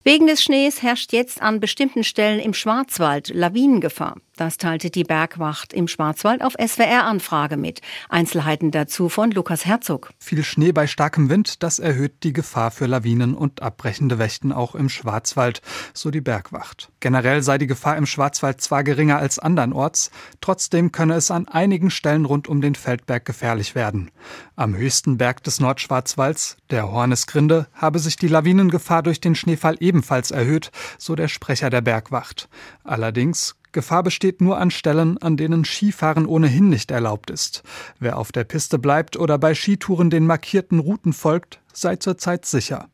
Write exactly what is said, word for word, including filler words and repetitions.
Wegen des Schnees herrscht jetzt an bestimmten Stellen im Schwarzwald Lawinengefahr. Das teilte die Bergwacht im Schwarzwald auf S W R-Anfrage mit. Einzelheiten dazu von Lukas Herzog. Viel Schnee bei starkem Wind, das erhöht die Gefahr für Lawinen und abbrechende Wächten auch im Schwarzwald, so die Bergwacht. Generell sei die Gefahr im Schwarzwald zwar geringer als andernorts, trotzdem könne es an einigen Stellen rund um den Feldberg gefährlich werden. Am höchsten Berg des Nordschwarzwalds, der Hornisgrinde, habe sich die Lawinengefahr durch den Schneefall ebenfalls erhöht, so der Sprecher der Bergwacht. Allerdings Gefahr besteht nur an Stellen, an denen Skifahren ohnehin nicht erlaubt ist. Wer auf der Piste bleibt oder bei Skitouren den markierten Routen folgt, sei zurzeit sicher.